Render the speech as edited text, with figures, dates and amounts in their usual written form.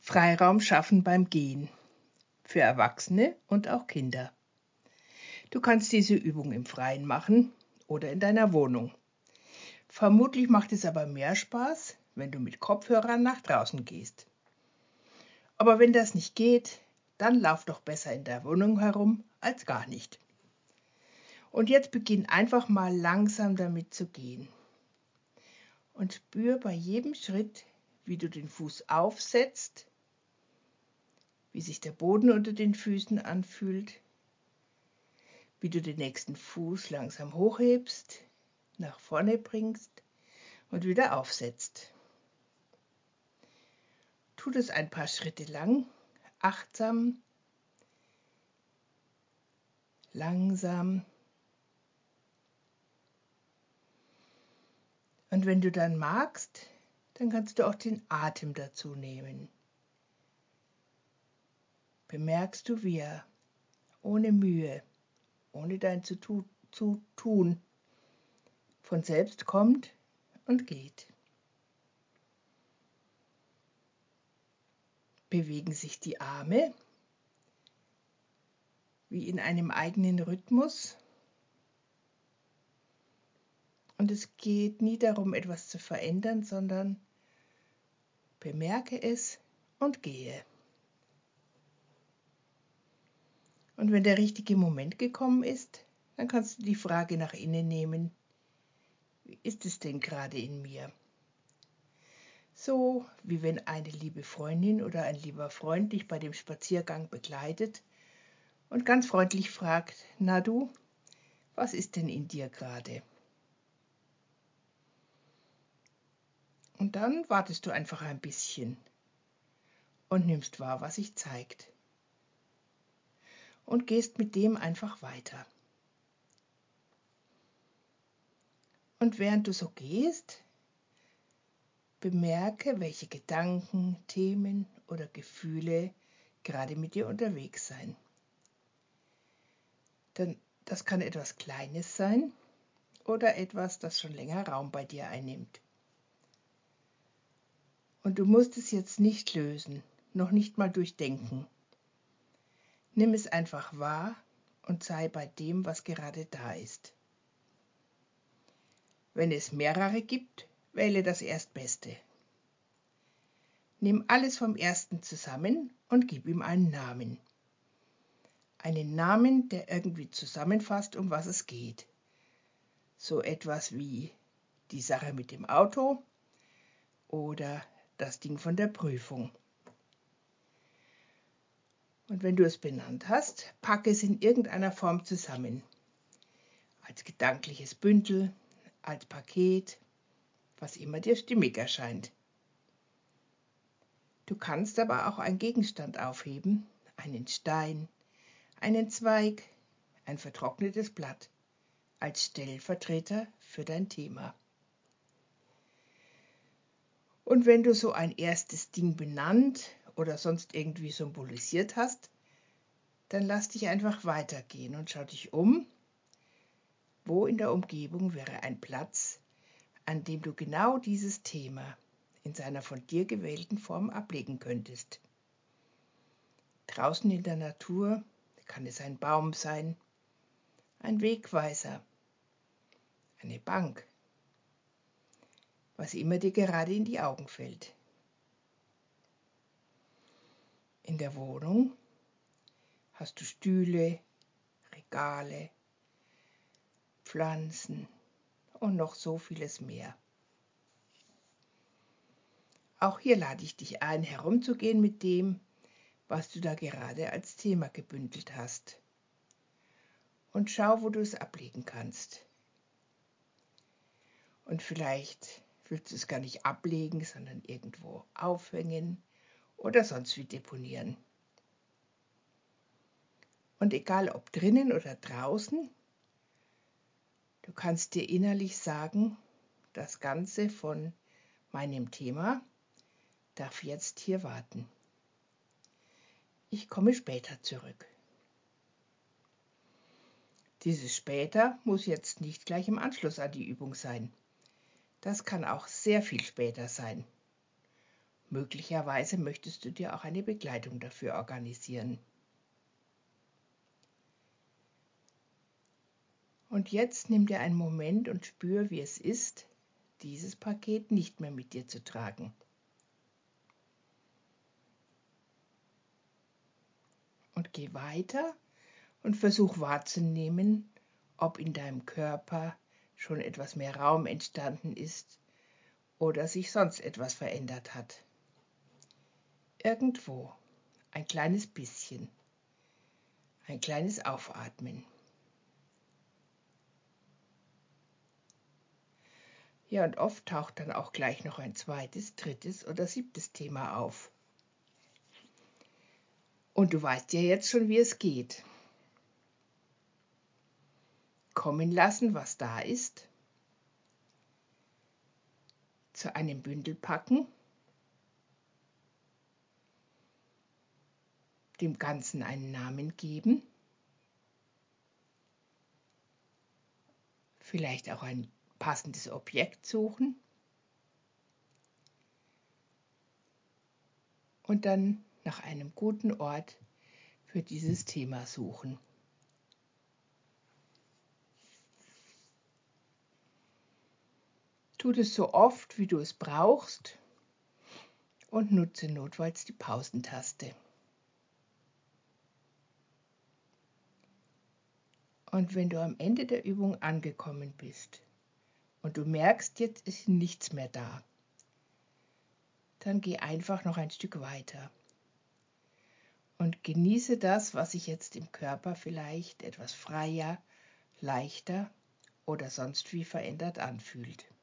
Freiraum schaffen beim Gehen. Für Erwachsene und auch Kinder. Du kannst diese Übung im Freien machen oder in deiner Wohnung. Vermutlich macht es aber mehr Spaß, wenn du mit Kopfhörern nach draußen gehst. Aber wenn das nicht geht, dann lauf doch besser in der Wohnung herum als gar nicht. Und jetzt beginn einfach mal langsam damit zu gehen. Und spür bei jedem Schritt, wie du den Fuß aufsetzt, wie sich der Boden unter den Füßen anfühlt, wie du den nächsten Fuß langsam hochhebst, nach vorne bringst und wieder aufsetzt. Tu das ein paar Schritte lang, achtsam, langsam. Und wenn du dann magst, dann kannst du auch den Atem dazu nehmen. Bemerkst du, wie er ohne Mühe, ohne dein Tun, von selbst kommt und geht. Bewegen sich die Arme wie in einem eigenen Rhythmus. Und es geht nie darum, etwas zu verändern, sondern bemerke es und gehe. Und wenn der richtige Moment gekommen ist, dann kannst du die Frage nach innen nehmen: Wie ist es denn gerade in mir? So wie wenn eine liebe Freundin oder ein lieber Freund dich bei dem Spaziergang begleitet und ganz freundlich fragt: Na du, was ist denn in dir gerade? Und dann wartest du einfach ein bisschen und nimmst wahr, was sich zeigt. Und gehst mit dem einfach weiter. Und während du so gehst, bemerke, welche Gedanken, Themen oder Gefühle gerade mit dir unterwegs sein. Denn das kann etwas Kleines sein oder etwas, das schon länger Raum bei dir einnimmt. Und du musst es jetzt nicht lösen, noch nicht mal durchdenken. Nimm es einfach wahr und sei bei dem, was gerade da ist. Wenn es mehrere gibt, wähle das Erstbeste. Nimm alles vom Ersten zusammen und gib ihm einen Namen. Einen Namen, der irgendwie zusammenfasst, um was es geht. So etwas wie die Sache mit dem Auto oder das Ding von der Prüfung. Und wenn du es benannt hast, packe es in irgendeiner Form zusammen. Als gedankliches Bündel, als Paket, was immer dir stimmig erscheint. Du kannst aber auch einen Gegenstand aufheben, einen Stein, einen Zweig, ein vertrocknetes Blatt, als Stellvertreter für dein Thema. Und wenn du so ein erstes Ding benannt oder sonst irgendwie symbolisiert hast, dann lass dich einfach weitergehen und schau dich um. Wo in der Umgebung wäre ein Platz, an dem du genau dieses Thema in seiner von dir gewählten Form ablegen könntest? Draußen in der Natur kann es ein Baum sein, ein Wegweiser, eine Bank, was immer dir gerade in die Augen fällt. In der Wohnung hast du Stühle, Regale, Pflanzen und noch so vieles mehr. Auch hier lade ich dich ein, herumzugehen mit dem, was du da gerade als Thema gebündelt hast. Und schau, wo du es ablegen kannst. Und vielleicht willst du es gar nicht ablegen, sondern irgendwo aufhängen oder sonst wie deponieren. Und egal ob drinnen oder draußen, du kannst dir innerlich sagen, das Ganze von meinem Thema darf jetzt hier warten. Ich komme später zurück. Dieses später muss jetzt nicht gleich im Anschluss an die Übung sein. Das kann auch sehr viel später sein. Möglicherweise möchtest du dir auch eine Begleitung dafür organisieren. Und jetzt nimm dir einen Moment und spür, wie es ist, dieses Paket nicht mehr mit dir zu tragen. Und geh weiter und versuch wahrzunehmen, ob in deinem Körper schon etwas mehr Raum entstanden ist oder sich sonst etwas verändert hat. Irgendwo, ein kleines bisschen, ein kleines Aufatmen. Ja, und oft taucht dann auch gleich noch ein zweites, drittes oder siebtes Thema auf. Und du weißt ja jetzt schon, wie es geht. Kommen lassen, was da ist, zu einem Bündel packen, dem Ganzen einen Namen geben, vielleicht auch ein passendes Objekt suchen und dann nach einem guten Ort für dieses Thema suchen. Tu es so oft, wie du es brauchst und nutze notfalls die Pausentaste. Und wenn du am Ende der Übung angekommen bist und du merkst, jetzt ist nichts mehr da, dann geh einfach noch ein Stück weiter und genieße das, was sich jetzt im Körper vielleicht etwas freier, leichter oder sonst wie verändert anfühlt.